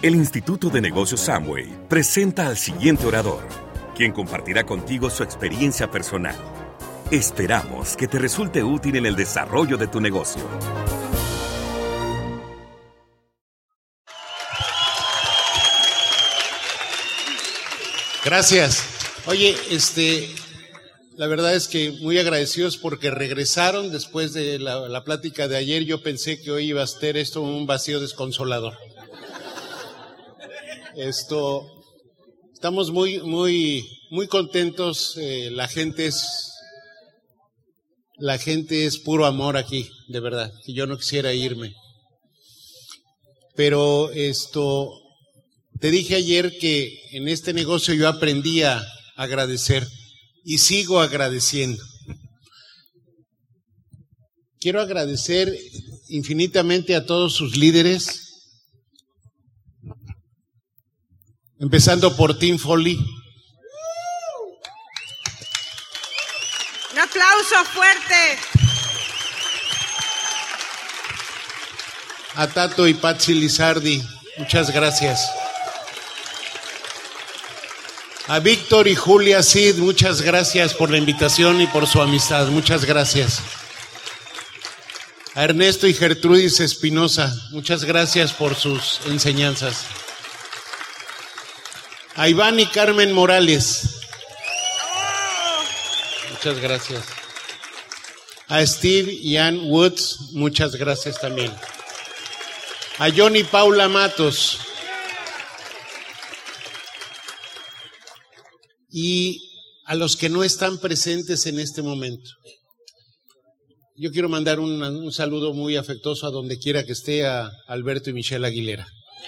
El Instituto de Negocios Amway presenta al siguiente orador, quien compartirá contigo su experiencia personal. Esperamos que te resulte útil en el desarrollo de tu negocio. Gracias. Oye, la verdad es que muy agradecidos porque regresaron después de la plática de ayer. Yo pensé que hoy iba a ser esto un vacío desconsolador. Estamos muy contentos. La gente es puro amor aquí, de verdad. Que yo no quisiera irme. Pero te dije ayer que en este negocio yo aprendí a agradecer y sigo agradeciendo. Quiero agradecer infinitamente a todos sus líderes, empezando por Tim Foley. Un aplauso fuerte. A Tato y Patsy Lizardi, muchas gracias. A Víctor y Julia Cid, muchas gracias por la invitación y por su amistad, muchas gracias. A Ernesto y Gertrudis Espinosa, muchas gracias por sus enseñanzas. A Iván y Carmen Morales, muchas gracias. A Steve y Ann Woods, muchas gracias también. A John y Paula Matos. Y a los que no están presentes en este momento. Yo quiero mandar un saludo muy afectuoso a donde quiera que esté, a Alberto y Michelle Aguilera.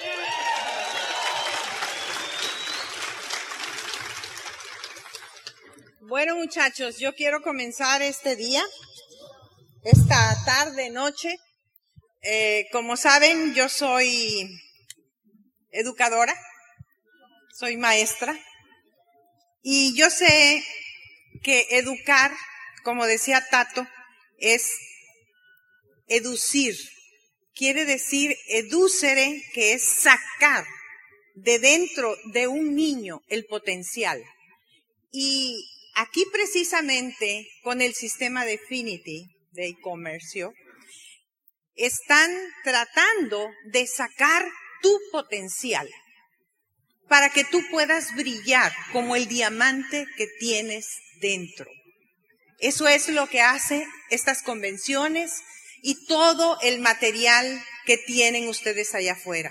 Bueno, muchachos, yo quiero comenzar este día, esta tarde, noche. Como saben, yo soy educadora, soy maestra. Y yo sé que educar, como decía Tato, es educir. Quiere decir educere, que es sacar de dentro de un niño el potencial. Y aquí precisamente con el sistema de Finity, de e-comercio, están tratando de sacar tu potencial, para que tú puedas brillar como el diamante que tienes dentro. Eso es lo que hace estas convenciones y todo el material que tienen ustedes allá afuera.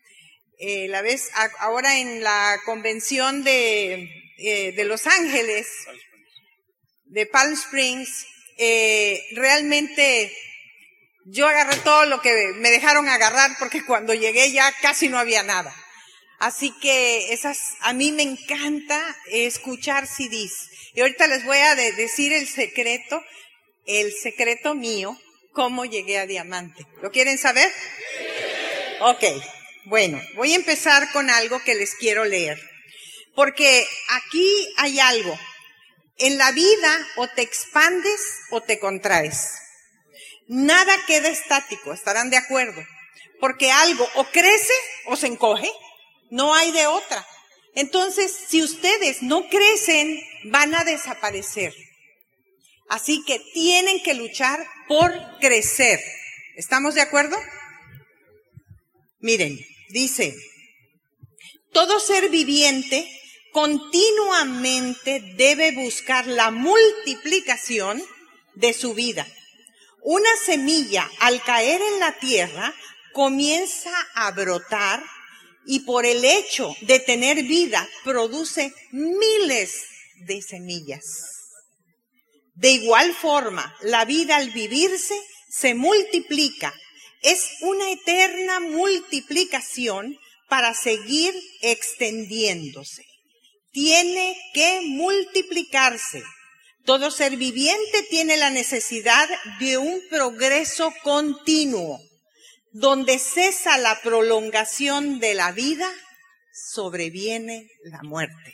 Ahora en la convención de Los Ángeles, de Palm Springs, realmente yo agarré todo lo que me dejaron agarrar, porque cuando llegué ya casi no había nada. Así que a mí me encanta escuchar CDs. Y ahorita les voy a decir el secreto mío, cómo llegué a diamante. ¿Lo quieren saber? Sí. Ok, bueno, voy a empezar con algo que les quiero leer. Porque aquí hay algo. En la vida o te expandes o te contraes. Nada queda estático, estarán de acuerdo. Porque algo o crece o se encoge. No hay de otra. Entonces, si ustedes no crecen, van a desaparecer. Así que tienen que luchar por crecer. ¿Estamos de acuerdo? Miren, dice, todo ser viviente continuamente debe buscar la multiplicación de su vida. Una semilla, al caer en la tierra, comienza a brotar. Y por el hecho de tener vida, produce miles de semillas. De igual forma, la vida al vivirse se multiplica. Es una eterna multiplicación para seguir extendiéndose. Tiene que multiplicarse. Todo ser viviente tiene la necesidad de un progreso continuo. Donde cesa la prolongación de la vida, sobreviene la muerte.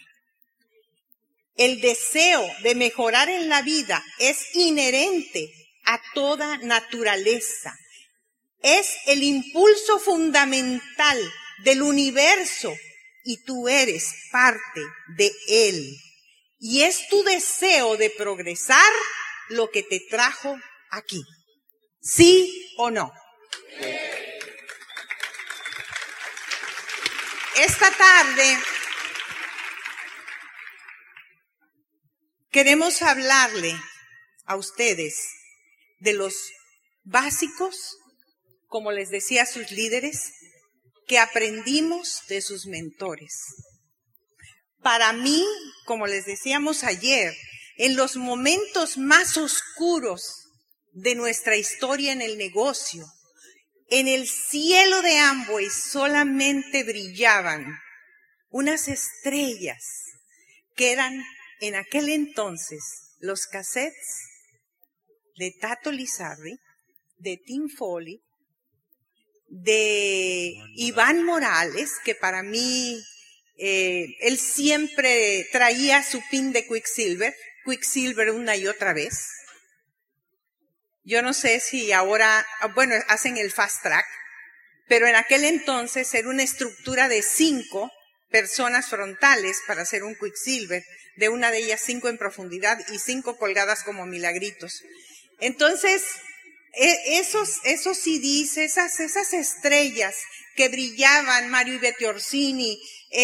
El deseo de mejorar en la vida es inherente a toda naturaleza. Es el impulso fundamental del universo y tú eres parte de él. Y es tu deseo de progresar lo que te trajo aquí. ¿Sí o no? Esta tarde queremos hablarle a ustedes de los básicos, como les decía a sus líderes, que aprendimos de sus mentores. Para mí, como les decíamos ayer, en los momentos más oscuros de nuestra historia en el negocio, en el cielo de Amway solamente brillaban unas estrellas que eran en aquel entonces los cassettes de Tato Lizardi, de Tim Foley, de Iván Morales, que para mí él siempre traía su pin de Quicksilver una y otra vez. Yo no sé si ahora, bueno, hacen el fast track, pero en aquel entonces era una estructura de 5 personas frontales para hacer un Quicksilver, de una de ellas 5 en profundidad y 5 colgadas como milagritos. Entonces, esos CDs, esas estrellas que brillaban, Mario y Betty Orsini,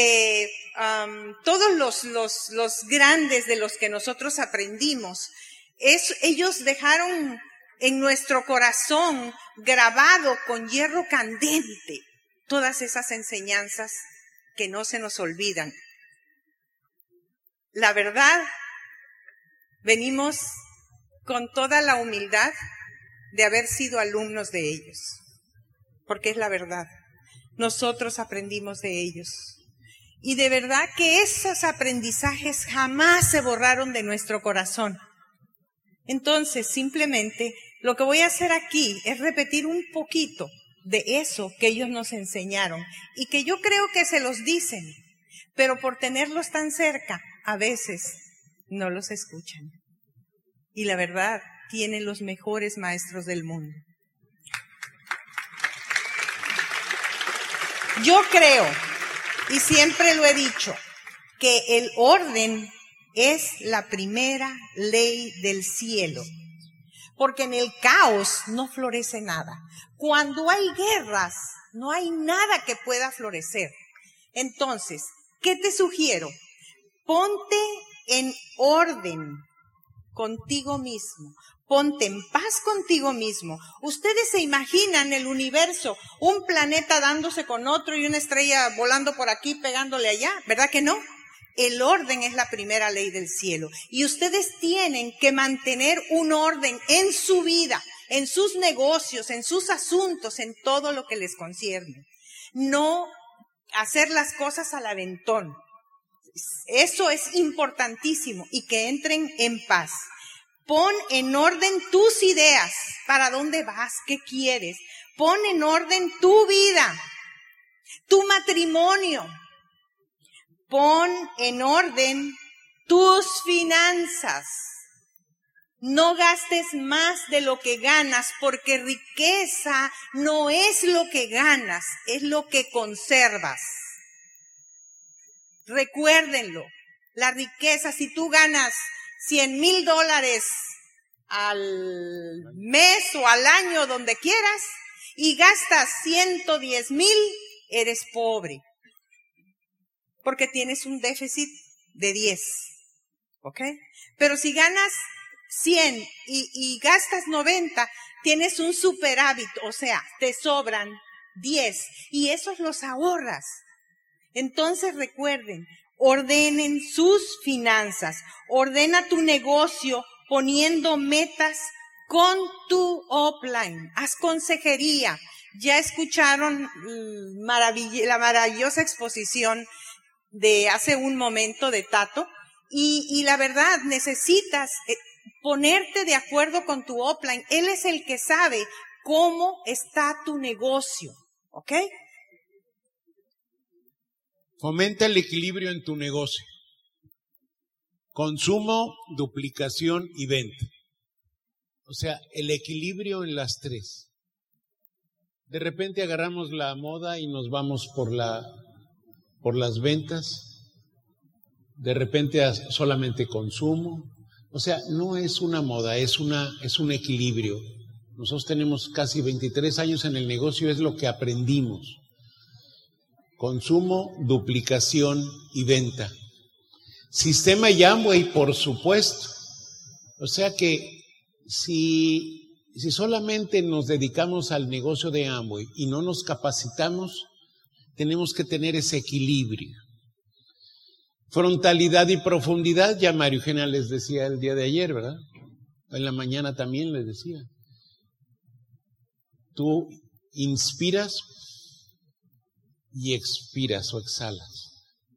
todos los grandes de los que nosotros aprendimos, ellos dejaron en nuestro corazón grabado con hierro candente todas esas enseñanzas que no se nos olvidan. La verdad, venimos con toda la humildad de haber sido alumnos de ellos, porque es la verdad. Nosotros aprendimos de ellos. Y de verdad que esos aprendizajes jamás se borraron de nuestro corazón. Entonces, simplemente, lo que voy a hacer aquí es repetir un poquito de eso que ellos nos enseñaron y que yo creo que se los dicen, pero por tenerlos tan cerca, a veces no los escuchan. Y la verdad, tienen los mejores maestros del mundo. Yo creo, y siempre lo he dicho, que el orden es la primera ley del cielo, porque en el caos no florece nada. Cuando hay guerras, no hay nada que pueda florecer. Entonces, ¿qué te sugiero? Ponte en orden contigo mismo. Ponte en paz contigo mismo. Ustedes se imaginan el universo, un planeta dándose con otro y una estrella volando por aquí, pegándole allá, ¿verdad que no? El orden es la primera ley del cielo. Y ustedes tienen que mantener un orden en su vida, en sus negocios, en sus asuntos, en todo lo que les concierne. No hacer las cosas al aventón. Eso es importantísimo, y que entren en paz. Pon en orden tus ideas. ¿Para dónde vas? ¿Qué quieres? Pon en orden tu vida, tu matrimonio. Pon en orden tus finanzas. No gastes más de lo que ganas, porque riqueza no es lo que ganas, es lo que conservas. Recuérdenlo, la riqueza, si tú ganas $100,000 al mes o al año, donde quieras, y gastas 110,000, eres pobre, porque tienes un déficit de 10, ¿ok? Pero si ganas 100 y gastas 90, tienes un superávit, o sea, te sobran 10, y esos los ahorras. Entonces recuerden, ordenen sus finanzas, ordena tu negocio poniendo metas con tu upline, haz consejería. Ya escucharon la maravillosa exposición de hace un momento de Tato, y la verdad, necesitas ponerte de acuerdo con tu upline. Él es el que sabe cómo está tu negocio, ¿ok? Fomenta el equilibrio en tu negocio. Consumo, duplicación y venta. O sea, el equilibrio en las tres. De repente agarramos la moda y nos vamos por las ventas. De repente solamente consumo. O sea, no es una moda, es un equilibrio. Nosotros tenemos casi 23 años en el negocio, es lo que aprendimos. Consumo, duplicación y venta. Sistema y Amway, por supuesto. O sea que si solamente nos dedicamos al negocio de Amway y no nos capacitamos, tenemos que tener ese equilibrio. Frontalidad y profundidad, ya María Eugenia les decía el día de ayer, ¿verdad? En la mañana también les decía. Tú inspiras y expiras o exhalas.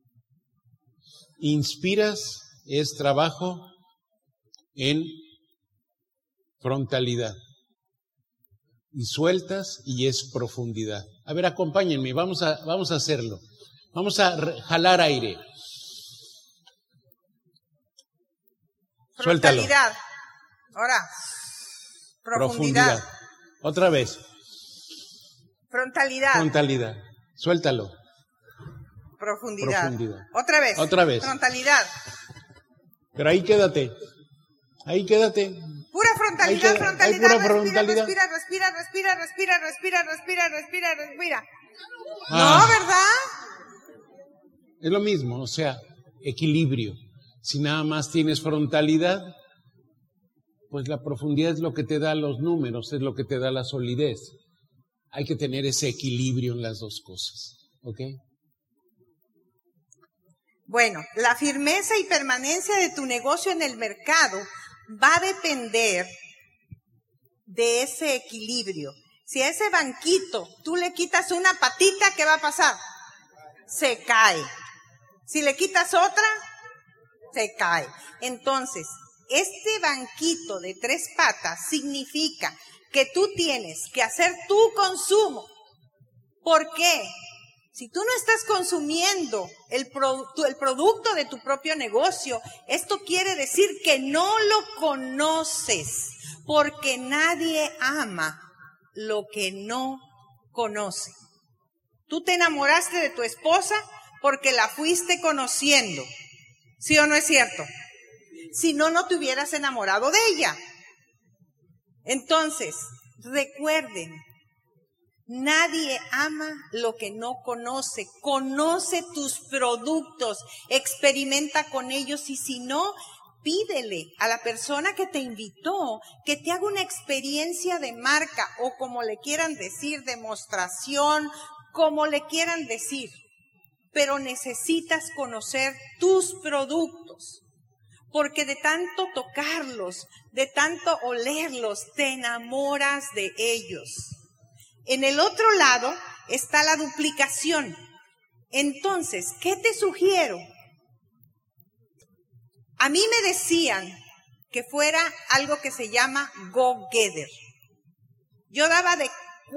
Inspiras es trabajo en frontalidad. Y sueltas y es profundidad. A ver, acompáñenme, vamos a hacerlo. Vamos a jalar aire. Suéltalo. Frontalidad. Ahora, profundidad. Otra vez. Frontalidad. Frontalidad. Suéltalo. Profundidad. Otra vez. Otra vez. Frontalidad. Pero ahí quédate. Ahí quédate. Pura frontalidad, frontalidad. Pura frontalidad. Respira. No, ¿verdad? Es lo mismo, o sea, equilibrio. Si nada más tienes frontalidad, pues la profundidad es lo que te da los números, es lo que te da la solidez. Hay que tener ese equilibrio en las dos cosas, ¿ok? Bueno, la firmeza y permanencia de tu negocio en el mercado va a depender de ese equilibrio. Si a ese banquito tú le quitas una patita, ¿qué va a pasar? Se cae. Si le quitas otra, se cae. Entonces, este banquito de 3 patas significa que tú tienes que hacer tu consumo. ¿Por qué? Si tú no estás consumiendo el producto de tu propio negocio, esto quiere decir que no lo conoces, porque nadie ama lo que no conoce. Tú te enamoraste de tu esposa porque la fuiste conociendo. ¿Sí o no es cierto? Si no, no te hubieras enamorado de ella. Entonces, recuerden, nadie ama lo que no conoce. Conoce tus productos, experimenta con ellos y si no, pídele a la persona que te invitó que te haga una experiencia de marca o como le quieran decir, demostración, como le quieran decir. Pero necesitas conocer tus productos, porque de tanto tocarlos, de tanto olerlos, te enamoras de ellos. En el otro lado está la duplicación. Entonces, ¿qué te sugiero? A mí me decían que fuera algo que se llama go-getter. Yo daba de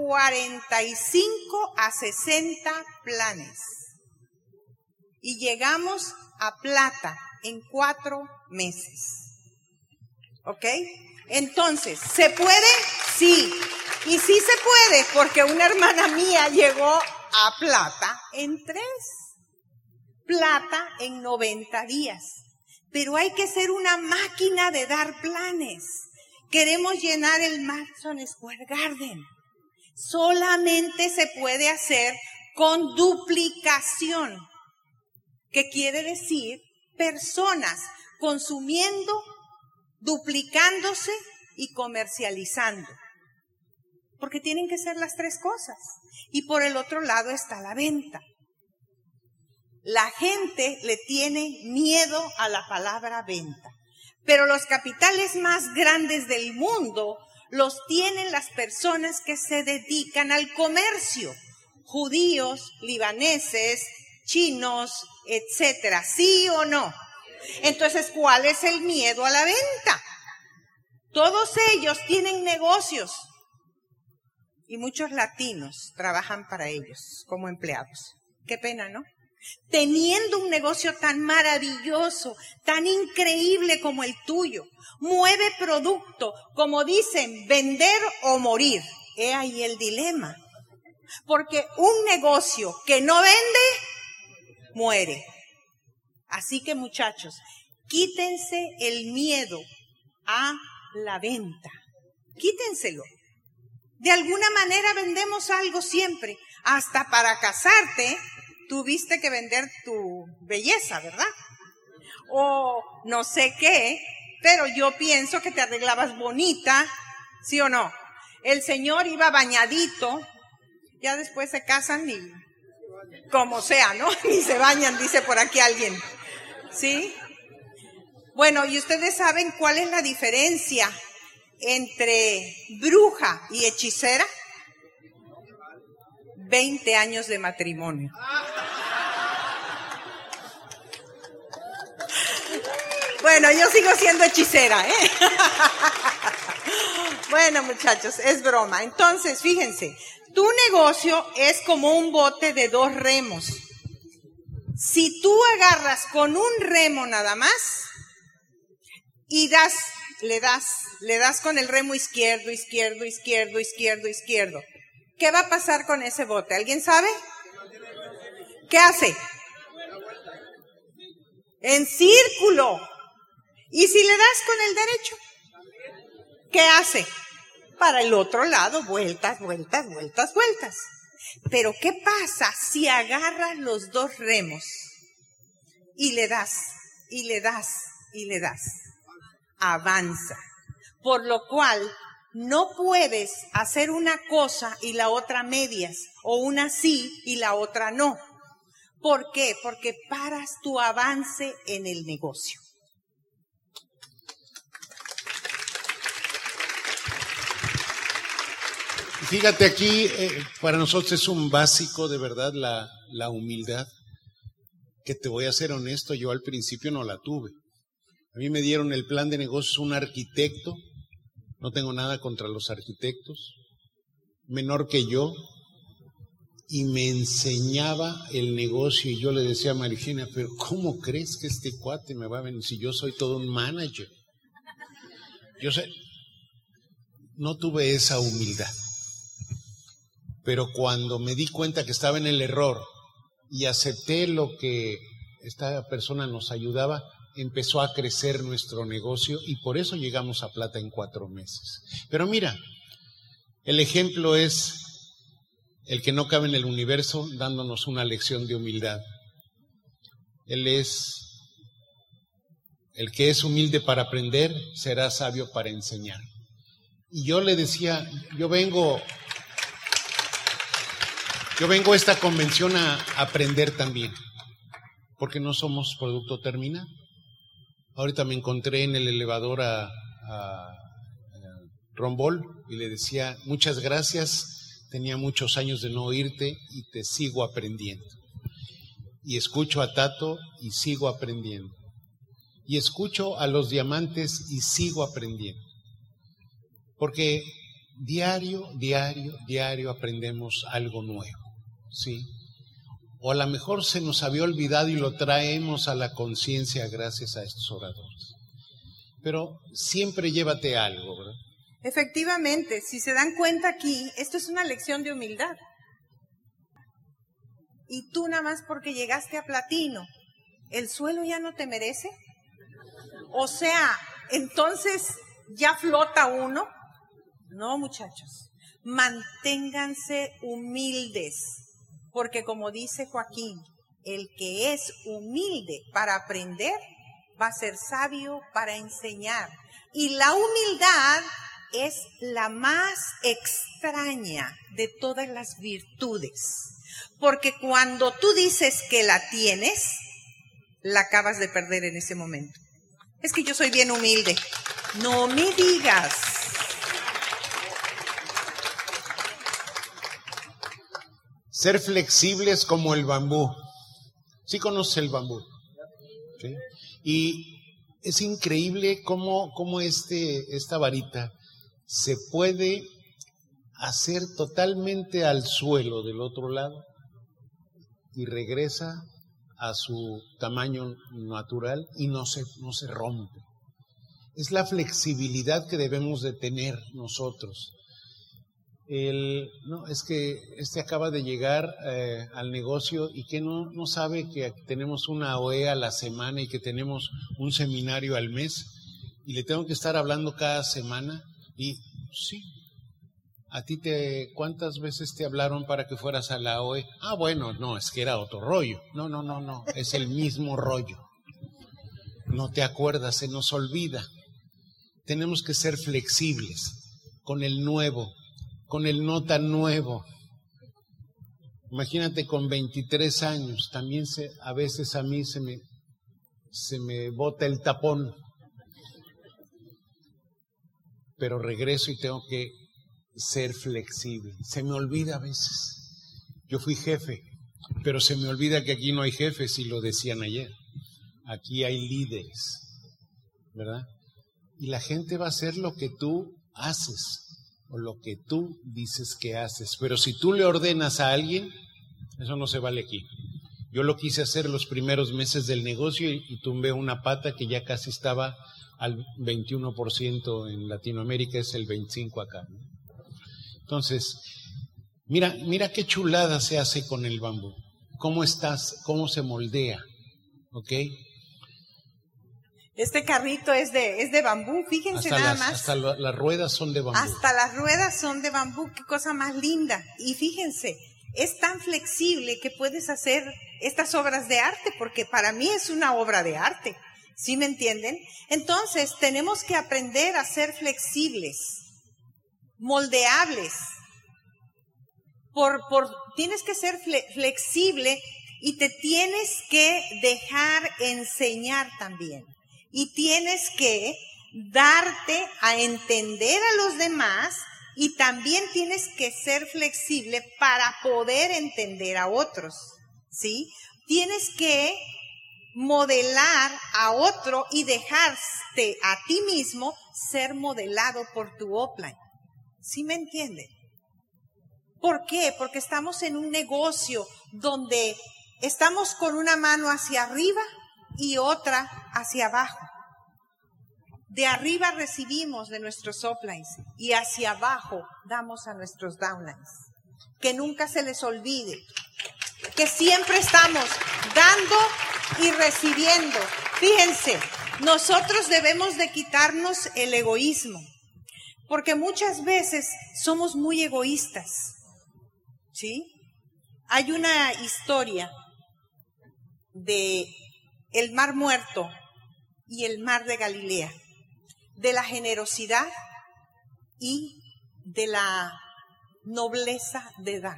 45 a 60 planes. Y llegamos a plata en 4 meses. ¿Ok? Entonces, ¿se puede? Sí. Y sí se puede, porque una hermana mía llegó a plata en 3. Plata en 90 días. Pero hay que ser una máquina de dar planes. Queremos llenar el Madison Square Garden. Solamente se puede hacer con duplicación. ¿Qué quiere decir? Personas consumiendo, duplicándose y comercializando. Porque tienen que ser las 3 cosas. Y por el otro lado está la venta. La gente le tiene miedo a la palabra venta. Pero los capitales más grandes del mundo los tienen las personas que se dedican al comercio. Judíos, libaneses, chinos, etcétera. ¿Sí o no? Entonces, ¿cuál es el miedo a la venta? Todos ellos tienen negocios y muchos latinos trabajan para ellos como empleados. Qué pena, ¿no? Teniendo un negocio tan maravilloso, tan increíble como el tuyo, mueve producto, como dicen, vender o morir. He ahí el dilema. Porque un negocio que no vende, muere. Así que muchachos, quítense el miedo a la venta. Quítenselo. De alguna manera vendemos algo siempre. Hasta para casarte, tuviste que vender tu belleza, ¿verdad? O no sé qué, pero yo pienso que te arreglabas bonita, ¿sí o no? El señor iba bañadito, ya después se casan y como sea, ¿no? Ni se bañan, dice por aquí alguien, ¿sí? Bueno, ¿y ustedes saben cuál es la diferencia entre bruja y hechicera? 20 años de matrimonio. Bueno, yo sigo siendo hechicera, ¿eh? Bueno, muchachos, es broma. Entonces, fíjense, tu negocio es como un bote de 2 remos. Si tú agarras con un remo nada más y le das con el remo izquierdo, ¿qué va a pasar con ese bote? ¿Alguien sabe? ¿Qué hace? En círculo. ¿Y si le das con el derecho? ¿Qué hace? Para el otro lado, vueltas. Pero ¿qué pasa si agarras los 2 remos y le das? Avanza. Por lo cual, no puedes hacer una cosa y la otra medias, o una sí y la otra no. ¿Por qué? Porque paras tu avance en el negocio. Fíjate aquí, para nosotros es un básico de verdad la humildad, que te voy a ser honesto, yo al principio no la tuve. A mí me dieron el plan de negocios un arquitecto, no tengo nada contra los arquitectos, menor que yo, y me enseñaba el negocio y yo le decía a Marigena, pero ¿cómo crees que este cuate me va a venir si yo soy todo un manager? Yo sé, no tuve esa humildad. Pero cuando me di cuenta que estaba en el error y acepté lo que esta persona nos ayudaba, empezó a crecer nuestro negocio y por eso llegamos a plata en 4 meses. Pero mira, el ejemplo es el que no cabe en el universo dándonos una lección de humildad. Él es el que es humilde para aprender, será sabio para enseñar. Y yo le decía, yo vengo a esta convención a aprender también, porque no somos producto terminado. Ahorita me encontré en el elevador a Rombol y le decía, muchas gracias, tenía muchos años de no oírte y te sigo aprendiendo. Y escucho a Tato y sigo aprendiendo. Y escucho a los diamantes y sigo aprendiendo. Porque diario aprendemos algo nuevo, ¿sí? O a lo mejor se nos había olvidado y lo traemos a la conciencia gracias a estos oradores. Pero siempre llévate algo, ¿verdad? Efectivamente, si se dan cuenta aquí, esto es una lección de humildad. Y tú nada más porque llegaste a platino, ¿el suelo ya no te merece? O sea, entonces ya flota uno. No, muchachos, manténganse humildes, porque como dice Joaquín, el que es humilde para aprender va a ser sabio para enseñar. Y la humildad es la más extraña de todas las virtudes, porque cuando tú dices que la tienes, la acabas de perder en ese momento. Es que yo soy bien humilde. No me digas. Ser flexibles como el bambú. ¿Sí conoces el bambú? ¿Sí? Y es increíble cómo esta varita se puede hacer totalmente al suelo del otro lado y regresa a su tamaño natural y no se rompe. Es la flexibilidad que debemos de tener nosotros. No, es que acaba de llegar al negocio y que no sabe que tenemos una OE a la semana y que tenemos un seminario al mes y le tengo que estar hablando cada semana. Y sí, ¿cuántas veces te hablaron para que fueras a la OE? Ah, bueno, no, es que era otro rollo. No, es el mismo rollo. No te acuerdas, se nos olvida. Tenemos que ser flexibles con el nuevo, con el no tan nuevo. Imagínate con 23 años, también a veces a mí se me bota el tapón. Pero regreso y tengo que ser flexible. Se me olvida a veces. Yo fui jefe, pero se me olvida que aquí no hay jefes, y lo decían ayer. Aquí hay líderes, ¿verdad? Y la gente va a hacer lo que tú haces o lo que tú dices que haces. Pero si tú le ordenas a alguien, eso no se vale aquí. Yo lo quise hacer los primeros meses del negocio y tumbé una pata que ya casi estaba al 21% en Latinoamérica, es el 25% acá, ¿no? Entonces, mira qué chulada se hace con el bambú. ¿Cómo se moldea? ¿Ok? Este carrito es de bambú, fíjense nada más. Hasta las ruedas son de bambú. Hasta las ruedas son de bambú, qué cosa más linda. Y fíjense, es tan flexible que puedes hacer estas obras de arte, porque para mí es una obra de arte. ¿Sí me entienden? Entonces, tenemos que aprender a ser flexibles, moldeables. Tienes que ser flexible y te tienes que dejar enseñar también. Y tienes que darte a entender a los demás y también tienes que ser flexible para poder entender a otros, ¿sí? Tienes que modelar a otro y dejarte a ti mismo ser modelado por tu upline. ¿Sí me entienden? ¿Por qué? Porque estamos en un negocio donde estamos con una mano hacia arriba y otra hacia abajo. De arriba recibimos de nuestros uplines y hacia abajo damos a nuestros downlines. Que nunca se les olvide que siempre estamos dando y recibiendo. Fíjense, nosotros debemos de quitarnos el egoísmo, porque muchas veces somos muy egoístas, ¿sí? Hay una historia de el Mar Muerto y el Mar de Galilea, de la generosidad y de la nobleza de dar.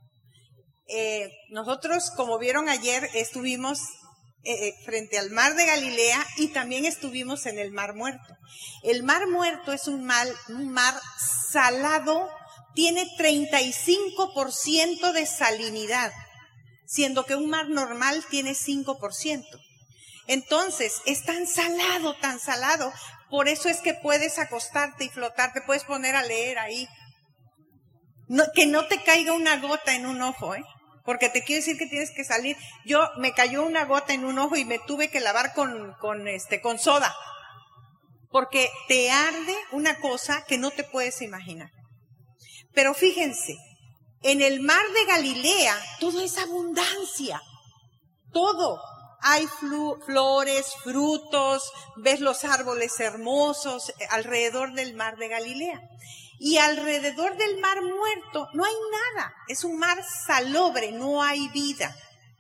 Nosotros, como vieron ayer, estuvimos frente al Mar de Galilea y también estuvimos en el Mar Muerto. El Mar Muerto es un mar salado, tiene 35% de salinidad, siendo que un mar normal tiene 5%. Entonces, es tan salado, por eso es que puedes acostarte y flotar, te puedes poner a leer ahí. Que no te caiga una gota en un ojo, porque te quiero decir que tienes que salir. Me cayó una gota en un ojo y me tuve que lavar con soda, porque te arde una cosa que no te puedes imaginar. Pero fíjense, en el Mar de Galilea todo es abundancia, todo. Hay flores, frutos, ves los árboles hermosos alrededor del Mar de Galilea. Y alrededor del Mar Muerto no hay nada, es un mar salobre, no hay vida.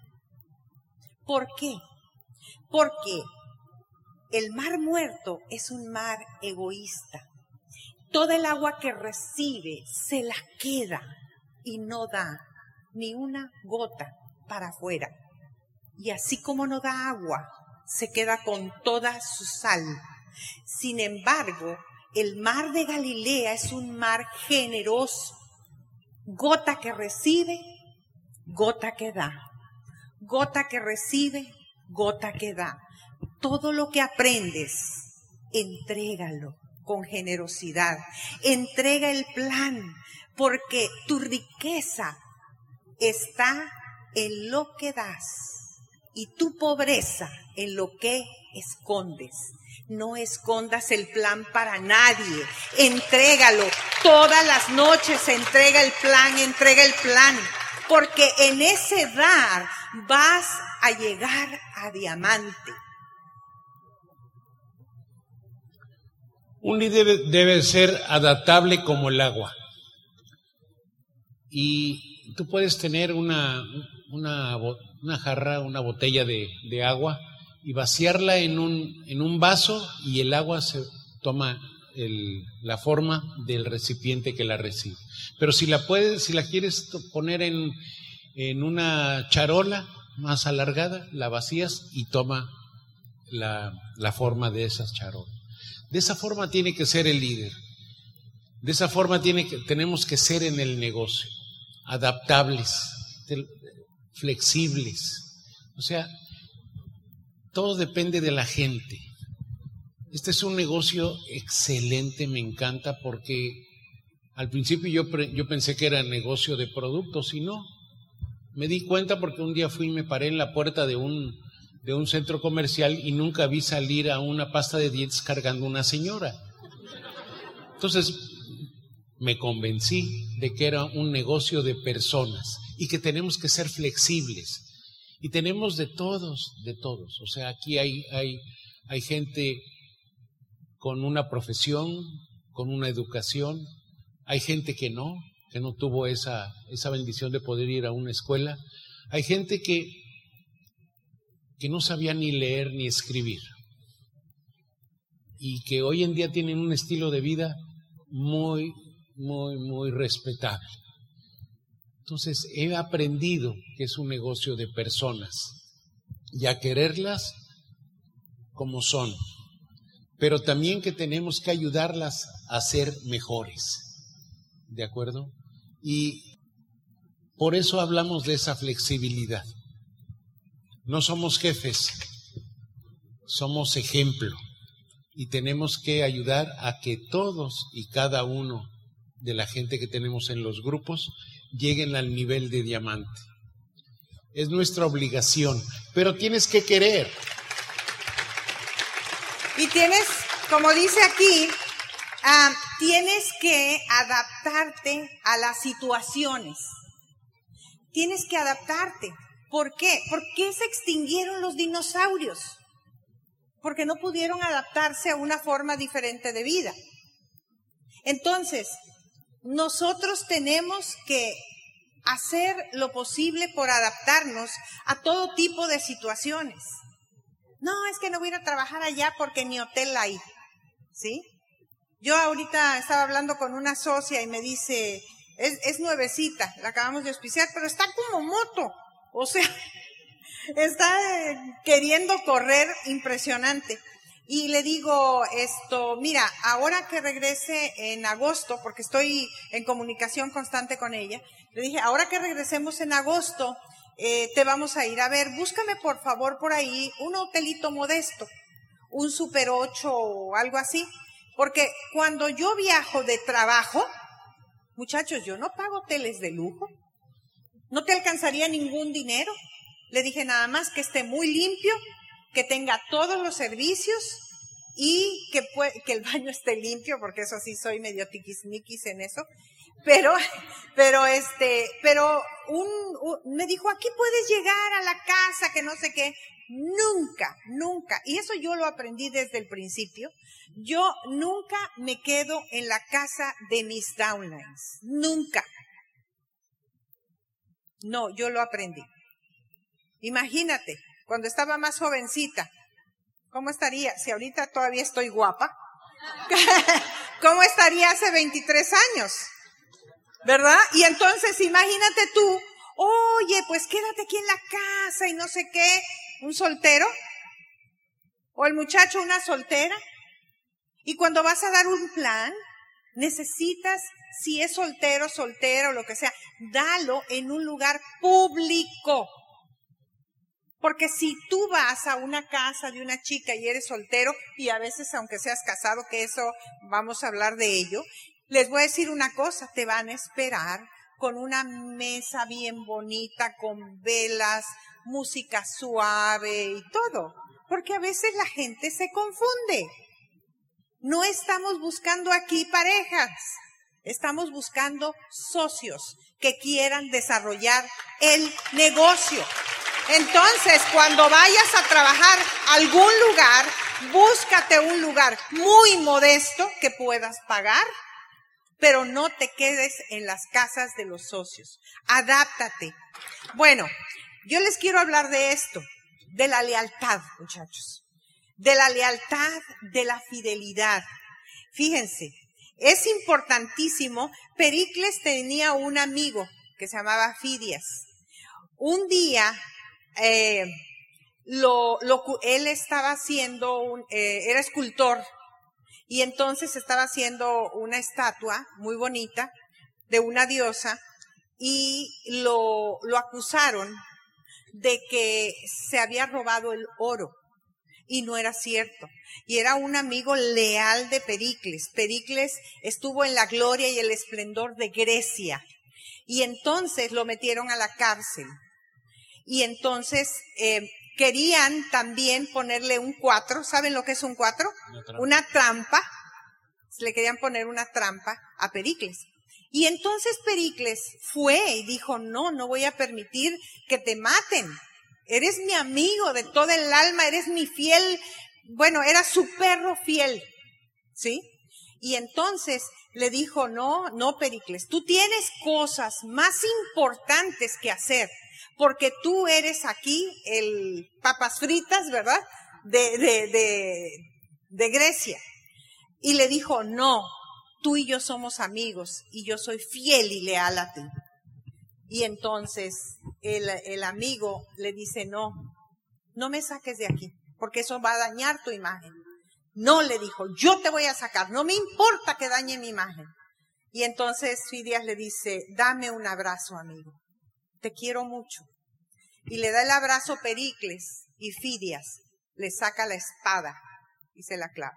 ¿Por qué? Porque el Mar Muerto es un mar egoísta. Toda el agua que recibe se la queda y no da ni una gota para afuera. Y así como no da agua, se queda con toda su sal. Sin embargo, el Mar de Galilea es un mar generoso. Gota que recibe, gota que da. Gota que recibe, gota que da. Todo lo que aprendes, entrégalo con generosidad. Entrega el plan, porque tu riqueza está en lo que das y tu pobreza en lo que escondes. No escondas el plan para nadie, entrégalo. Todas las noches entrega el plan, porque en ese dar vas a llegar a diamante. Un líder debe ser adaptable como el agua. Y tú puedes tener una jarra, una botella de agua y vaciarla en un vaso, y el agua se toma la forma del recipiente que la recibe. Pero si la quieres poner en una charola más alargada, la vacías y toma la forma de esas charolas. De esa forma tiene que ser el líder. De esa forma tenemos que ser en el negocio, adaptables, flexibles. O sea, todo depende de la gente. Este es un negocio excelente, me encanta, porque al principio yo pensé que era negocio de productos y no. Me di cuenta porque un día fui y me paré en la puerta de un centro comercial y nunca vi salir a una pasta de dientes cargando una señora. Entonces me convencí de que era un negocio de personas y que tenemos que ser flexibles. Y tenemos de todos. O sea, aquí hay gente con una profesión, con una educación. Hay gente que no tuvo esa bendición de poder ir a una escuela. Hay gente que no sabía ni leer ni escribir. Y que hoy en día tienen un estilo de vida muy, muy, muy respetable. Entonces he aprendido que es un negocio de personas y a quererlas como son, pero también que tenemos que ayudarlas a ser mejores, ¿de acuerdo? Y por eso hablamos de esa flexibilidad. No somos jefes, somos ejemplo, y tenemos que ayudar a que todos y cada uno de la gente que tenemos en los grupos lleguen al nivel de diamante. Es nuestra obligación, pero tienes que querer. Y tienes, como dice aquí, tienes que adaptarte a las situaciones. Tienes que adaptarte. ¿Por qué? ¿Por qué se extinguieron los dinosaurios? Porque no pudieron adaptarse a una forma diferente de vida. Entonces, nosotros tenemos que hacer lo posible por adaptarnos a todo tipo de situaciones. No, es que no voy a ir a trabajar allá porque en mi hotel hay, ¿sí? Yo ahorita estaba hablando con una socia y me dice, es nuevecita, la acabamos de auspiciar, pero está como moto, o sea, está queriendo correr impresionante. Y le digo mira, ahora que regrese en agosto, porque estoy en comunicación constante con ella, le dije, ahora que regresemos en agosto, te vamos a ir a ver, búscame por favor por ahí un hotelito modesto, un Super 8 o algo así, porque cuando yo viajo de trabajo, muchachos, yo no pago hoteles de lujo, no te alcanzaría ningún dinero. Le dije nada más que esté muy limpio, que tenga todos los servicios y que el baño esté limpio, porque eso sí soy medio tiquismiquis en eso. Pero me dijo, aquí puedes llegar a la casa, que no sé qué. Nunca. Y eso yo lo aprendí desde el principio. Yo nunca me quedo en la casa de mis downlines. Nunca. No, yo lo aprendí. Imagínate, cuando estaba más jovencita, ¿cómo estaría? Si ahorita todavía estoy guapa, ¿cómo estaría hace 23 años? ¿Verdad? Y entonces imagínate tú, oye, pues quédate aquí en la casa y no sé qué, un soltero, o el muchacho una soltera, y cuando vas a dar un plan, necesitas, si es soltero, lo que sea, dalo en un lugar público. Porque si tú vas a una casa de una chica y eres soltero, y a veces aunque seas casado, que eso vamos a hablar de ello, les voy a decir una cosa, te van a esperar con una mesa bien bonita, con velas, música suave y todo. Porque a veces la gente se confunde. No estamos buscando aquí parejas, estamos buscando socios que quieran desarrollar el negocio. Entonces, cuando vayas a trabajar a algún lugar, búscate un lugar muy modesto que puedas pagar, pero no te quedes en las casas de los socios. Adáptate. Bueno, yo les quiero hablar de esto, de la lealtad, muchachos. De la lealtad, de la fidelidad. Fíjense, es importantísimo. Pericles tenía un amigo que se llamaba Fidias. Un día, él estaba haciendo, era escultor, y entonces estaba haciendo una estatua muy bonita de una diosa, y lo acusaron de que se había robado el oro. Y no era cierto. Y era un amigo leal de Pericles. Pericles estuvo en la gloria y el esplendor de Grecia. Y entonces lo metieron a la cárcel. Y entonces querían también ponerle un 4. ¿Saben lo que es un 4? Una trampa. Le querían poner una trampa a Pericles. Y entonces Pericles fue y dijo, no voy a permitir que te maten. Eres mi amigo de todo el alma, eres mi fiel, bueno, era su perro fiel, ¿sí? Y entonces le dijo, no, Pericles, tú tienes cosas más importantes que hacer, porque tú eres aquí el papas fritas, ¿verdad? De Grecia. Y le dijo, no, tú y yo somos amigos, y yo soy fiel y leal a ti. Y entonces el amigo le dice, no me saques de aquí, porque eso va a dañar tu imagen. No, le dijo, yo te voy a sacar, no me importa que dañe mi imagen. Y entonces Fidias le dice, dame un abrazo, amigo, te quiero mucho. Y le da el abrazo Pericles, y Fidias le saca la espada y se la clava.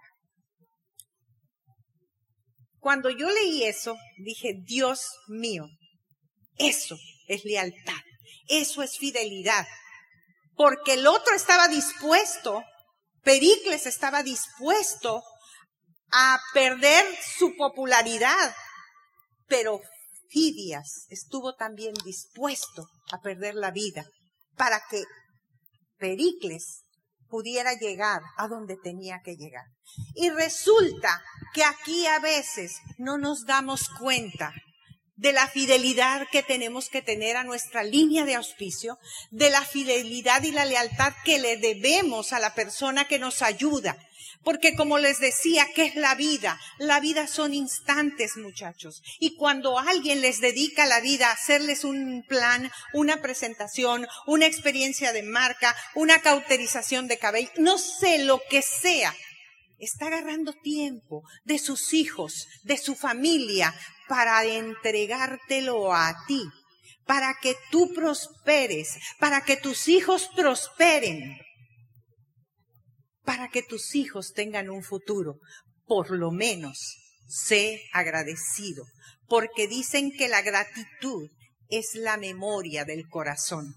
Cuando yo leí eso, dije, Dios mío, eso es lealtad, eso es fidelidad, porque el otro estaba dispuesto, Pericles estaba dispuesto a perder su popularidad, pero Fidias estuvo también dispuesto a perder la vida para que Pericles pudiera llegar a donde tenía que llegar. Y resulta que aquí a veces no nos damos cuenta de la fidelidad que tenemos que tener a nuestra línea de auspicio, de la fidelidad y la lealtad que le debemos a la persona que nos ayuda. Porque como les decía, ¿qué es la vida? La vida son instantes, muchachos. Y cuando alguien les dedica la vida a hacerles un plan, una presentación, una experiencia de marca, una cauterización de cabello, no sé, lo que sea, está agarrando tiempo de sus hijos, de su familia, para entregártelo a ti, para que tú prosperes, para que tus hijos prosperen, para que tus hijos tengan un futuro. Por lo menos, sé agradecido, porque dicen que la gratitud es la memoria del corazón.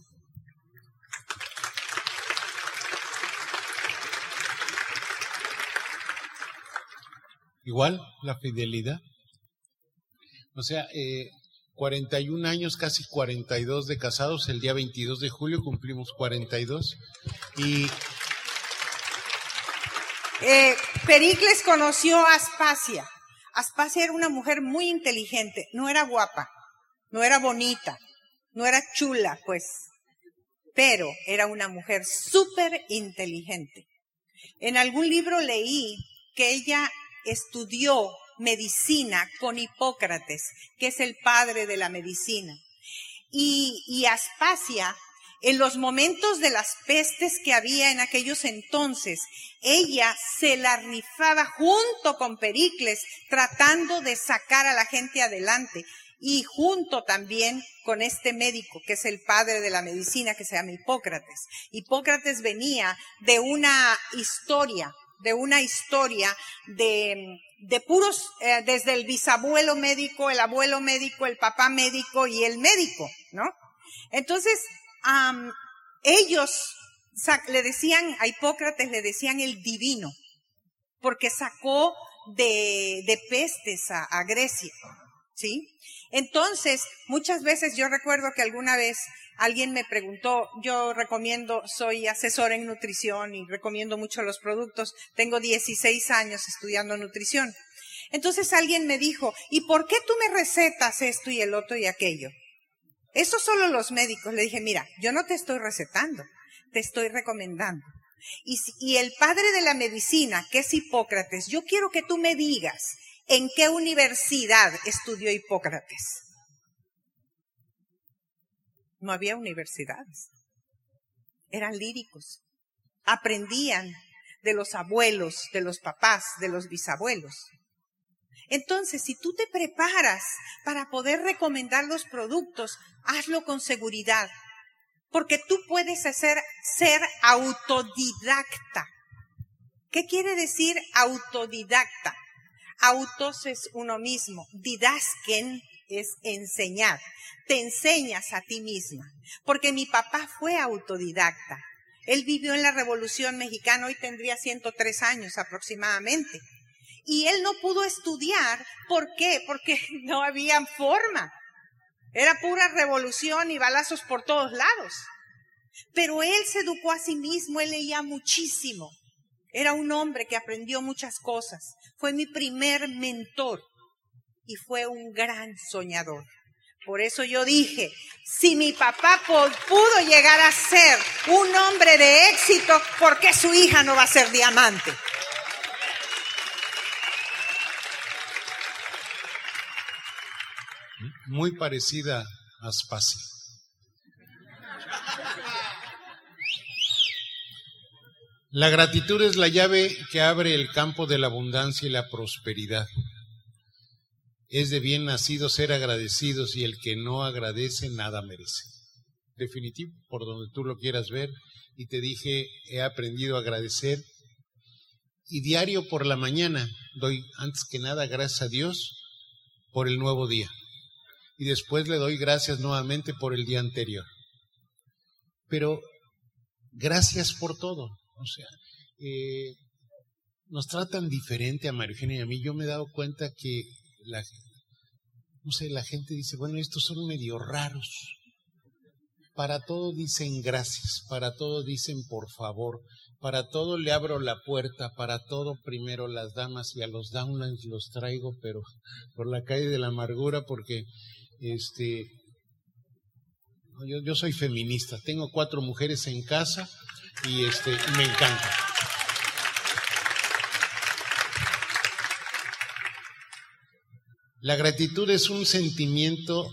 Igual, la fidelidad. O sea, 41 años, casi 42 de casados. El día 22 de julio cumplimos 42. Y Pericles conoció a Aspasia. Aspasia era una mujer muy inteligente. No era guapa, no era bonita, no era chula, pues, pero era una mujer súper inteligente. En algún libro leí que ella estudió medicina con Hipócrates, que es el padre de la medicina. Y Aspasia, en los momentos de las pestes que había en aquellos entonces, ella se la rifaba junto con Pericles, tratando de sacar a la gente adelante, y junto también con este médico, que es el padre de la medicina, que se llama Hipócrates. Hipócrates venía de una historia puros, desde el bisabuelo médico, el abuelo médico, el papá médico y el médico, ¿no? Entonces, ellos le decían, a Hipócrates le decían el divino, porque sacó de pestes a Grecia, ¿sí? Entonces, muchas veces yo recuerdo que alguna vez alguien me preguntó, yo soy asesora en nutrición y recomiendo mucho los productos, tengo 16 años estudiando nutrición. Entonces alguien me dijo, ¿y por qué tú me recetas esto y el otro y aquello? Eso solo los médicos. Le dije, mira, yo no te estoy recetando, te estoy recomendando. Y el padre de la medicina, que es Hipócrates, yo quiero que tú me digas en qué universidad estudió Hipócrates. No había universidades. Eran líricos. Aprendían de los abuelos, de los papás, de los bisabuelos. Entonces, si tú te preparas para poder recomendar los productos, hazlo con seguridad. Porque tú puedes ser autodidacta. ¿Qué quiere decir autodidacta? Autos es uno mismo. Didasken es enseñar. Te enseñas a ti misma. Porque mi papá fue autodidacta. Él vivió en la Revolución Mexicana, hoy tendría 103 años aproximadamente. Y él no pudo estudiar. ¿Por qué? Porque no había forma. Era pura revolución y balazos por todos lados. Pero él se educó a sí mismo, él leía muchísimo. Era un hombre que aprendió muchas cosas. Fue mi primer mentor y fue un gran soñador. Por eso yo dije, si mi papá pudo llegar a ser un hombre de éxito, ¿por qué su hija no va a ser diamante? Muy parecida a Aspasia. La gratitud es la llave que abre el campo de la abundancia y la prosperidad. Es de bien nacido ser agradecidos y el que no agradece nada merece. Definitivo, por donde tú lo quieras ver. Y te dije, he aprendido a agradecer. Y diario por la mañana doy antes que nada gracias a Dios por el nuevo día. Y después le doy gracias nuevamente por el día anterior. Pero gracias por todo. O sea, nos tratan diferente a María Eugenia y a mí. Yo me he dado cuenta que la gente dice, bueno, estos son medio raros. Para todo dicen gracias, para todo dicen por favor, para todo le abro la puerta, para todo primero las damas y a los downlines los traigo, pero por la calle de la amargura porque yo soy feminista, tengo 4 mujeres en casa y me encanta. La gratitud es un sentimiento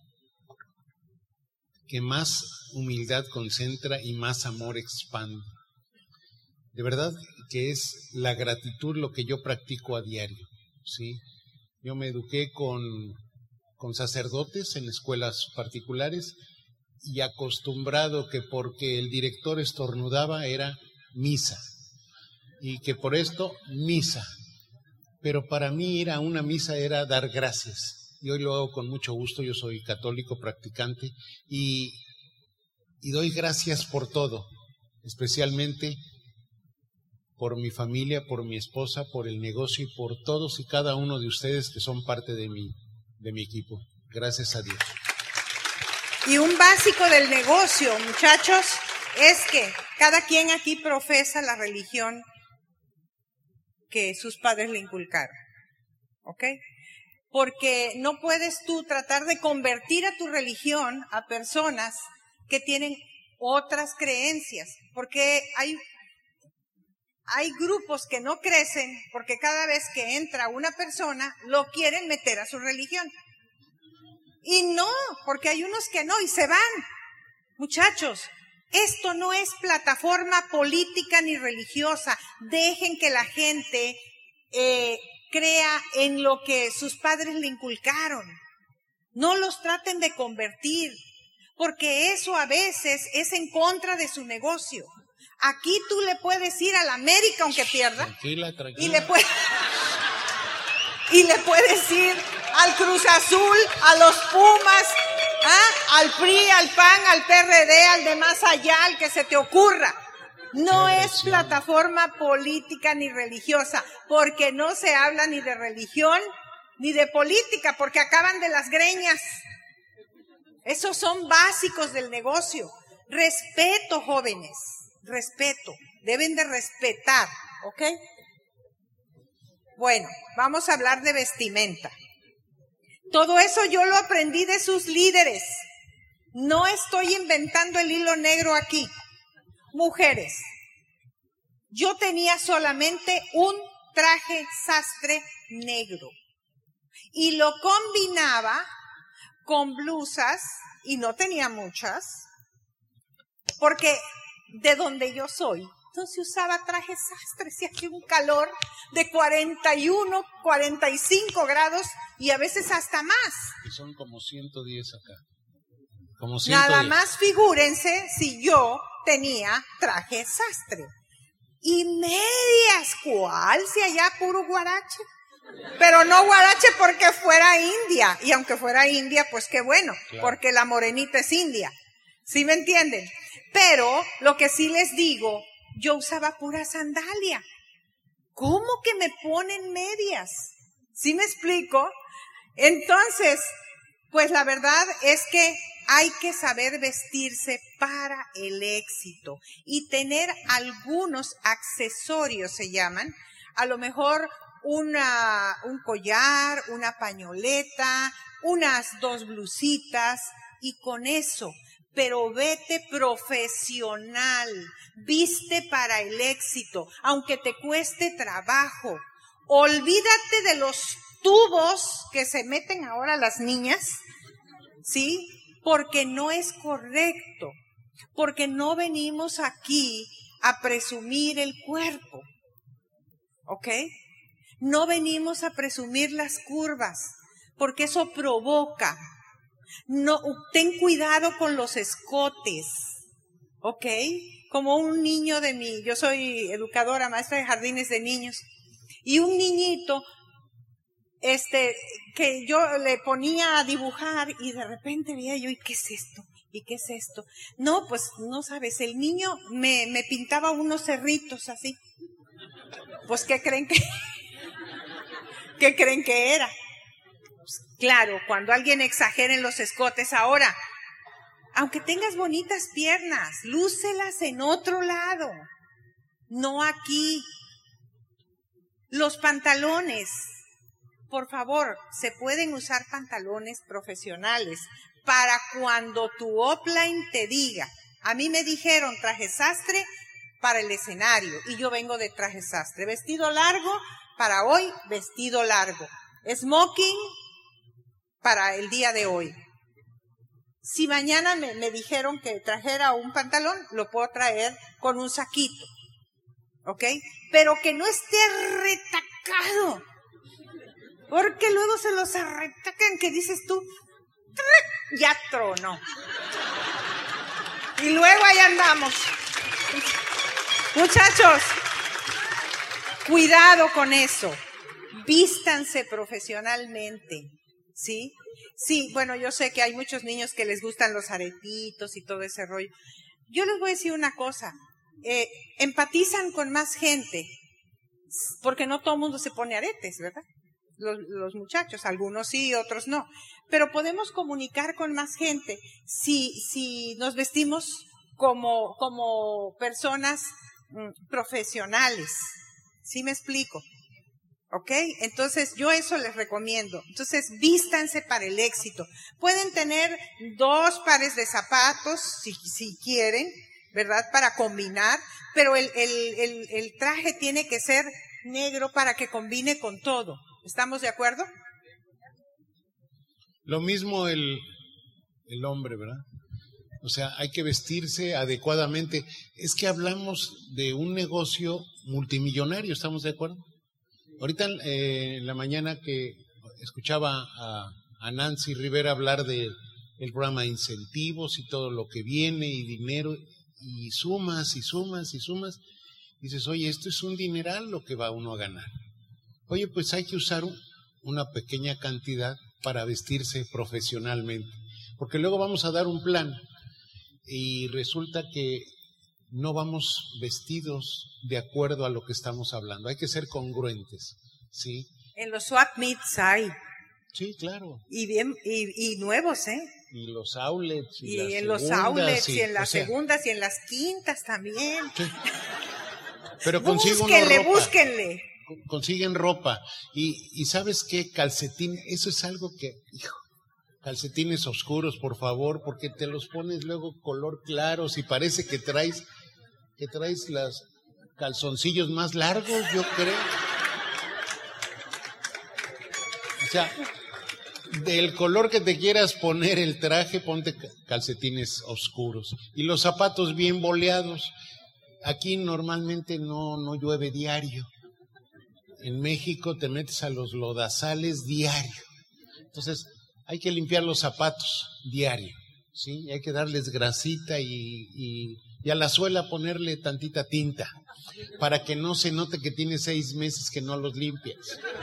que más humildad concentra y más amor expande. De verdad que es la gratitud lo que yo practico a diario, ¿sí? Yo me eduqué con sacerdotes en escuelas particulares y acostumbrado que porque el director estornudaba era misa y que por esto misa. Pero para mí ir a una misa era dar gracias. Y hoy lo hago con mucho gusto, yo soy católico practicante y doy gracias por todo, especialmente por mi familia, por mi esposa, por el negocio y por todos y cada uno de ustedes que son parte de mi equipo. Gracias a Dios. Y un básico del negocio, muchachos, es que cada quien aquí profesa la religión que sus padres le inculcaron, ¿ok? Porque no puedes tú tratar de convertir a tu religión a personas que tienen otras creencias, porque hay grupos que no crecen porque cada vez que entra una persona lo quieren meter a su religión. Y no, porque hay unos que no y se van. Muchachos, esto no es plataforma política ni religiosa. Dejen que la gente crea en lo que sus padres le inculcaron. No los traten de convertir, porque eso a veces es en contra de su negocio. Aquí tú le puedes ir a la América aunque pierda. Tranquila. Y le puedes... y le puedes ir al Cruz Azul, a los Pumas, al PRI, al PAN, al PRD, al de más allá, al que se te ocurra. No es plataforma política ni religiosa, porque no se habla ni de religión ni de política, porque acaban de las greñas. Esos son básicos del negocio. Respeto, jóvenes, respeto. Deben de respetar, ¿ok? Bueno, vamos a hablar de vestimenta. Todo eso yo lo aprendí de sus líderes. No estoy inventando el hilo negro aquí. Mujeres, yo tenía solamente un traje sastre negro y lo combinaba con blusas, y no tenía muchas, porque de donde yo soy, entonces usaba trajes sastres y hacía un calor de 41, 45 grados y a veces hasta más. Y son como 110 acá. Como 110. Nada más figúrense si yo tenía traje sastre. Y medias, ¿cuál? Si allá puro guarache. Pero no guarache porque fuera india. Y aunque fuera india, pues qué bueno, claro, porque la morenita es india. ¿Sí me entienden? Pero lo que sí les digo, yo usaba pura sandalia. ¿Cómo que me ponen medias? ¿Sí me explico? Entonces, pues la verdad es que hay que saber vestirse para el éxito y tener algunos accesorios, se llaman, a lo mejor un collar, una pañoleta, unas 2 blusitas y con eso, pero vete profesional, viste para el éxito, aunque te cueste trabajo. Olvídate de los tubos que se meten ahora las niñas, ¿sí? Porque no es correcto, porque no venimos aquí a presumir el cuerpo, ¿ok? No venimos a presumir las curvas, porque eso provoca. No, ten cuidado con los escotes, ¿ok? Como un niño yo soy educadora, maestra de jardines de niños, y un niñito que yo le ponía a dibujar y de repente veía yo, ¿y qué es esto? ¿Y qué es esto? No, pues no sabes, el niño me pintaba unos cerritos así. Pues, ¿qué creen que era? Pues, claro, cuando alguien exagera en los escotes ahora, aunque tengas bonitas piernas, lúcelas en otro lado, no aquí. Los pantalones. Por favor, se pueden usar pantalones profesionales para cuando tu upline te diga. A mí me dijeron traje sastre para el escenario y yo vengo de traje sastre. Vestido largo para hoy, vestido largo. Smoking para el día de hoy. Si mañana me dijeron que trajera un pantalón, lo puedo traer con un saquito. ¿Ok? Pero que no esté retacado. Porque luego se los arretacan, que dices tú, ya tronó. Y luego ahí andamos. Muchachos, cuidado con eso. Vístanse profesionalmente, ¿sí? Sí, bueno, yo sé que hay muchos niños que les gustan los aretitos y todo ese rollo. Yo les voy a decir una cosa. Empatizan con más gente, porque no todo el mundo se pone aretes, ¿verdad? Los muchachos, algunos sí, otros no, pero podemos comunicar con más gente si nos vestimos como personas profesionales. ¿Sí me explico? ¿Ok? Entonces yo eso les recomiendo. Entonces vístanse para el éxito. Pueden tener 2 pares de zapatos si quieren, ¿verdad? Para combinar, pero el traje tiene que ser negro para que combine con todo. ¿Estamos de acuerdo? Lo mismo el hombre, ¿verdad? O sea, hay que vestirse adecuadamente. Es que hablamos de un negocio multimillonario, ¿estamos de acuerdo? Ahorita en la mañana que escuchaba a Nancy Rivera hablar del programa de incentivos y todo lo que viene y dinero, y sumas y sumas y sumas, dices, oye, esto es un dineral lo que va uno a ganar. Oye, pues hay que usar una pequeña cantidad para vestirse profesionalmente. Porque luego vamos a dar un plan y resulta que no vamos vestidos de acuerdo a lo que estamos hablando. Hay que ser congruentes, ¿sí? En los swap meets hay. Sí, claro. Y nuevos, ¿eh? Y los outlets. Y en los outlets, y en las segundas, y en las quintas también. Sí. Pero consigo búsquenle. Consiguen ropa. Y ¿sabes qué? Calcetín, eso es algo que, calcetines oscuros, por favor, porque te los pones luego color claros y parece que traes los calzoncillos más largos, yo creo. O sea, del color que te quieras poner el traje, ponte calcetines oscuros. Y los zapatos bien boleados. Aquí normalmente no llueve diario. En México te metes a los lodazales diario. Entonces, hay que limpiar los zapatos diario, ¿sí? Y hay que darles grasita y a la suela ponerle tantita tinta para que no se note que tienes 6 meses que no los limpias.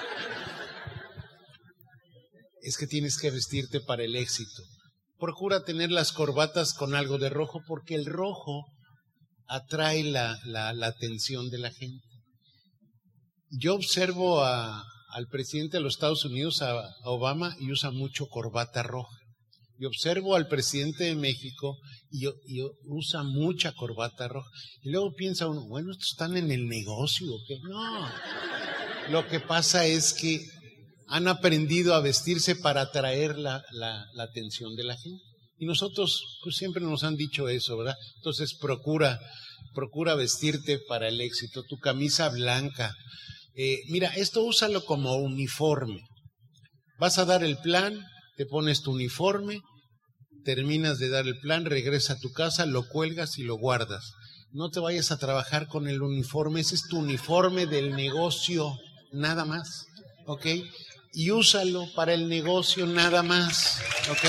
Es que tienes que vestirte para el éxito. Procura tener las corbatas con algo de rojo porque el rojo atrae la atención de la gente. Yo observo al presidente de los Estados Unidos, a Obama, y usa mucho corbata roja. Y observo al presidente de México y usa mucha corbata roja. Y luego piensa uno, bueno, ¿estos están en el negocio o qué? No. Lo que pasa es que han aprendido a vestirse para atraer la atención de la gente. Y nosotros pues siempre nos han dicho eso, ¿verdad? Entonces procura vestirte para el éxito. Tu camisa blanca. Mira, esto úsalo como uniforme. Vas a dar el plan, te pones tu uniforme, terminas de dar el plan, regresas a tu casa, lo cuelgas y lo guardas. No te vayas a trabajar con el uniforme, ese es tu uniforme del negocio, nada más, ¿ok? Y úsalo para el negocio nada más, ¿ok?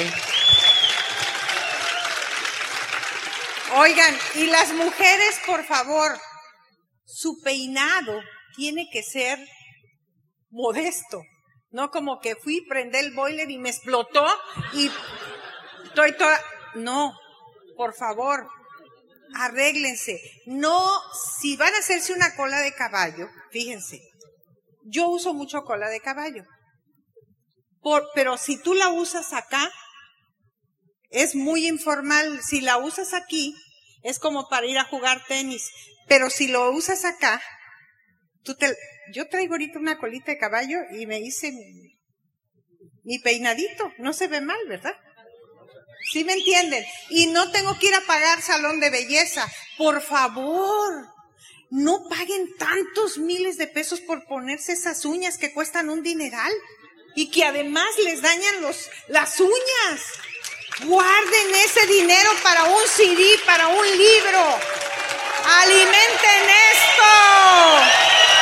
Oigan, y las mujeres, por favor, su peinado tiene que ser modesto, no como que fui, prendí el boiler y me explotó y estoy toda... No, por favor, arréglense. No, si van a hacerse una cola de caballo, fíjense, yo uso mucho cola de caballo, pero si tú la usas acá, es muy informal. Si la usas aquí, es como para ir a jugar tenis, pero si lo usas acá, yo traigo ahorita una colita de caballo y me hice mi peinadito. No se ve mal, ¿verdad? ¿Sí me entienden? Y no tengo que ir a pagar salón de belleza. Por favor, no paguen tantos miles de pesos por ponerse esas uñas que cuestan un dineral y que además les dañan las uñas. Guarden ese dinero para un CD, para un libro. Alimenten esto.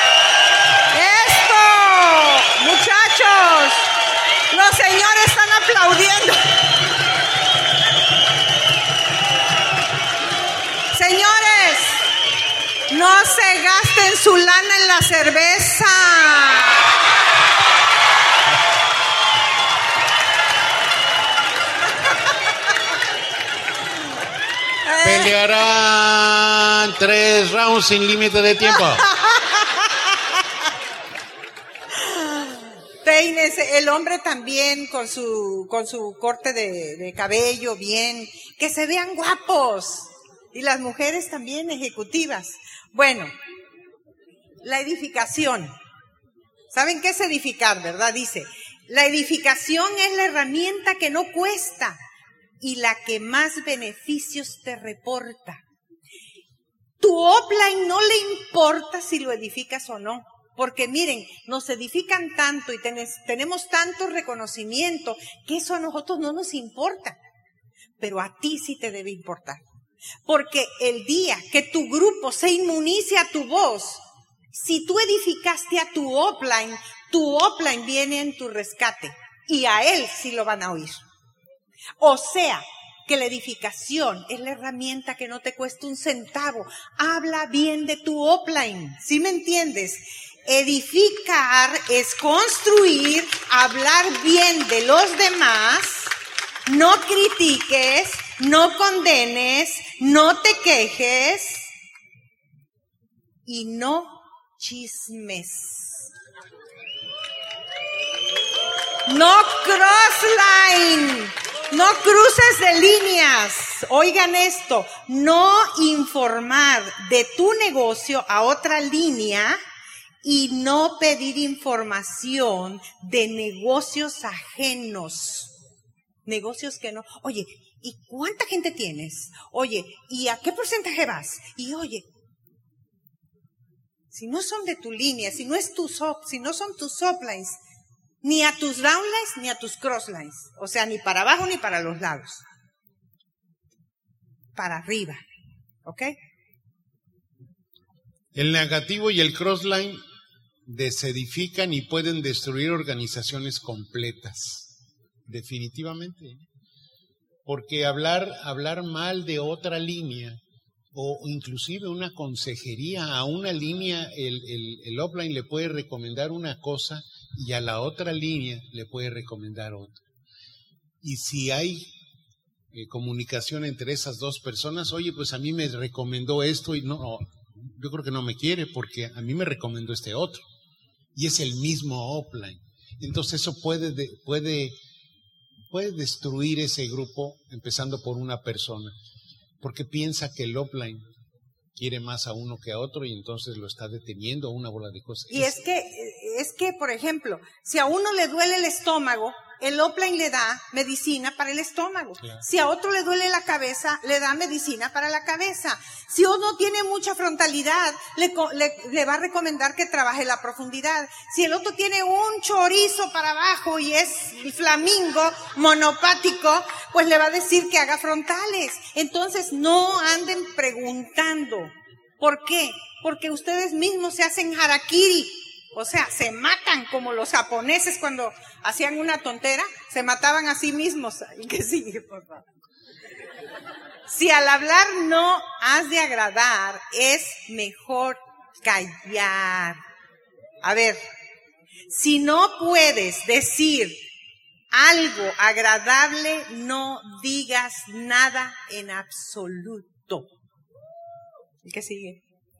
Muchachos, los señores están aplaudiendo. Señores, no se gasten su lana en la cerveza. Pelearán 3 rounds sin límite de tiempo. Peínese, el hombre también con su corte de cabello bien, que se vean guapos. Y las mujeres también ejecutivas. Bueno, la edificación. ¿Saben qué es edificar, verdad? Dice, la edificación es la herramienta que no cuesta y la que más beneficios te reporta. Tu upline no le importa si lo edificas o no. Porque miren, nos edifican tanto y tenemos tanto reconocimiento que eso a nosotros no nos importa. Pero a ti sí te debe importar. Porque el día que tu grupo se inmunice a tu voz, si tú edificaste a tu upline viene en tu rescate. Y a él sí lo van a oír. O sea, que la edificación es la herramienta que no te cuesta un centavo. Habla bien de tu upline, ¿sí me entiendes? Edificar es construir, hablar bien de los demás, no critiques, no condenes, no te quejes y no chismes. No crossline, no cruces de líneas. Oigan esto, no informar de tu negocio a otra línea y no pedir información de negocios ajenos. Negocios que no. Oye, ¿y cuánta gente tienes? Oye, ¿y a qué porcentaje vas? Y oye, si no son de tu línea, si no son tus uplines, ni a tus downlines, ni a tus crosslines. O sea, ni para abajo ni para los lados. Para arriba. ¿Ok? El negativo y el crossline desedifican y pueden destruir organizaciones completas. Definitivamente. Porque hablar mal de otra línea, o inclusive una consejería a una línea, el upline le puede recomendar una cosa y a la otra línea le puede recomendar otra. Y si hay comunicación entre esas dos personas, oye, pues a mí me recomendó esto y no, yo creo que no me quiere porque a mí me recomendó este otro. Y es el mismo upline. Entonces eso puede destruir ese grupo empezando por una persona. Porque piensa que el upline quiere más a uno que a otro y entonces lo está deteniendo una bola de cosas. Y es que, por ejemplo, si a uno le duele el estómago, el upline le da medicina para el estómago. Claro. Si a otro le duele la cabeza, le da medicina para la cabeza. Si uno tiene mucha frontalidad, le va a recomendar que trabaje la profundidad. Si el otro tiene un chorizo para abajo y es flamingo, monopático, pues le va a decir que haga frontales. Entonces no anden preguntando. ¿Por qué? Porque ustedes mismos se hacen harakiri. O sea, se matan como los japoneses cuando hacían una tontera, se mataban a sí mismos. ¿Y qué sigue, por favor? Si al hablar no has de agradar, es mejor callar. A ver, si no puedes decir algo agradable, no digas nada en absoluto. ¿Y qué sigue?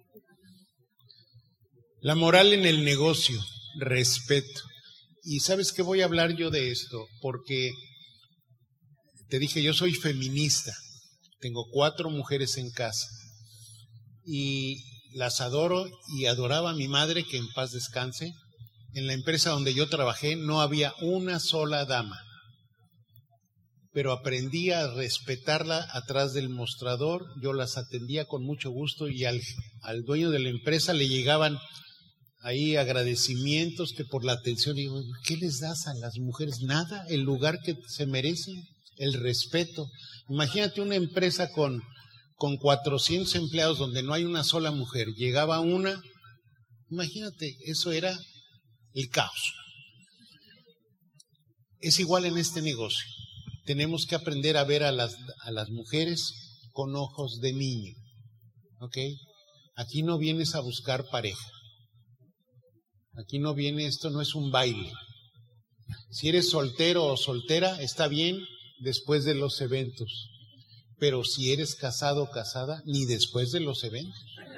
La moral en el negocio, respeto. Y ¿sabes qué voy a hablar yo de esto? Porque te dije, yo soy feminista. Tengo 4 mujeres en casa. Y las adoro y adoraba a mi madre, que en paz descanse. En la empresa donde yo trabajé no había una sola dama. Pero aprendí a respetarla atrás del mostrador. Yo las atendía con mucho gusto y al dueño de la empresa le llegaban ahí agradecimientos que por la atención. Digo, ¿qué les das a las mujeres? Nada, el lugar que se merecen, el respeto. Imagínate una empresa con 400 empleados donde no hay una sola mujer. Llegaba una, imagínate, eso era el caos. Es igual en este negocio. Tenemos que aprender a ver a las mujeres con ojos de niño. ¿Ok? Aquí no vienes a buscar pareja. Aquí no viene, esto no es un baile. Si eres soltero o soltera, está bien después de los eventos. Pero si eres casado o casada, ni después de los eventos.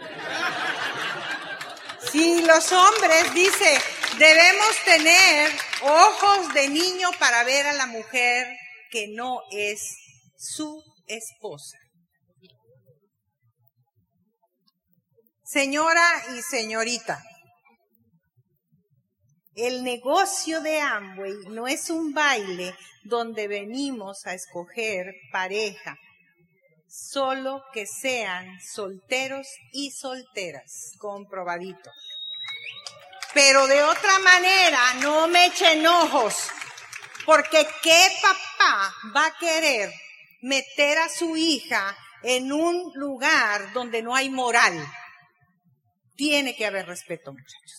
Sí, los hombres, dice, debemos tener ojos de niño para ver a la mujer que no es su esposa. Señora y señorita, el negocio de Amway no es un baile donde venimos a escoger pareja, solo que sean solteros y solteras, comprobadito. Pero de otra manera, no me echen ojos, porque ¿qué papá va a querer meter a su hija en un lugar donde no hay moral? Tiene que haber respeto, muchachos.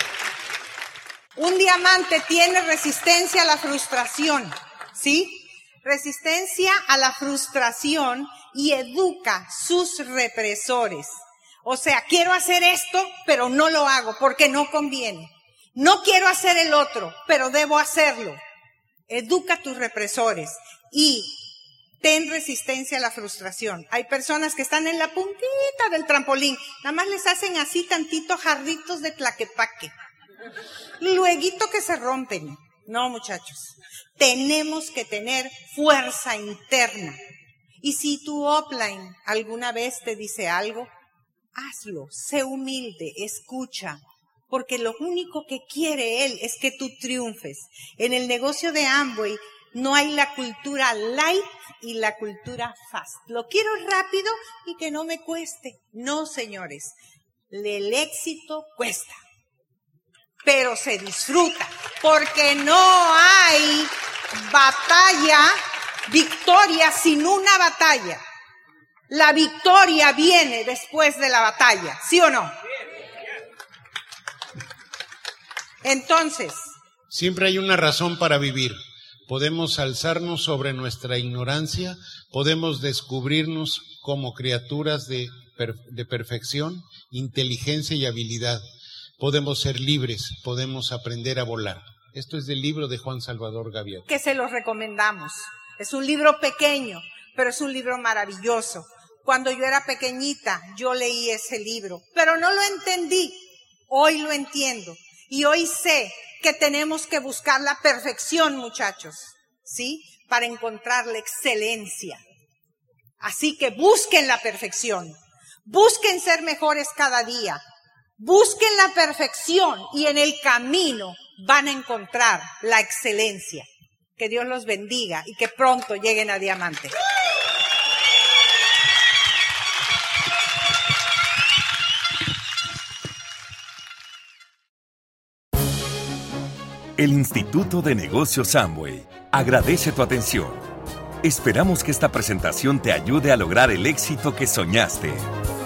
Un diamante tiene resistencia a la frustración, ¿sí? Resistencia a la frustración y educa sus represores. O sea, quiero hacer esto, pero no lo hago porque no conviene. No quiero hacer el otro, pero debo hacerlo. Educa tus represores y ten resistencia a la frustración. Hay personas que están en la puntita del trampolín, nada más les hacen así tantitos jarritos de tlaquepaque. Lueguito que se rompen. No, muchachos, tenemos que tener fuerza interna. Y si tu upline alguna vez te dice algo, hazlo, sé humilde, escucha, porque lo único que quiere él es que tú triunfes. En el negocio de Amway no hay la cultura light y la cultura fast. Lo quiero rápido y que no me cueste. No, señores, el éxito cuesta, pero se disfruta, porque no hay victoria sin una batalla. La victoria viene después de la batalla, ¿sí o no? Entonces, siempre hay una razón para vivir. Podemos alzarnos sobre nuestra ignorancia, podemos descubrirnos como criaturas de perfección, inteligencia y habilidad. Podemos ser libres, podemos aprender a volar. Esto es del libro de Juan Salvador Gaviota. Que se los recomendamos. Es un libro pequeño, pero es un libro maravilloso. Cuando yo era pequeñita, yo leí ese libro, pero no lo entendí. Hoy lo entiendo. Y hoy sé que tenemos que buscar la perfección, muchachos, ¿sí? Para encontrar la excelencia. Así que busquen la perfección. Busquen ser mejores cada día. Busquen la perfección y en el camino van a encontrar la excelencia. Que Dios los bendiga y que pronto lleguen a diamante. El Instituto de Negocios Amway agradece tu atención. Esperamos que esta presentación te ayude a lograr el éxito que soñaste.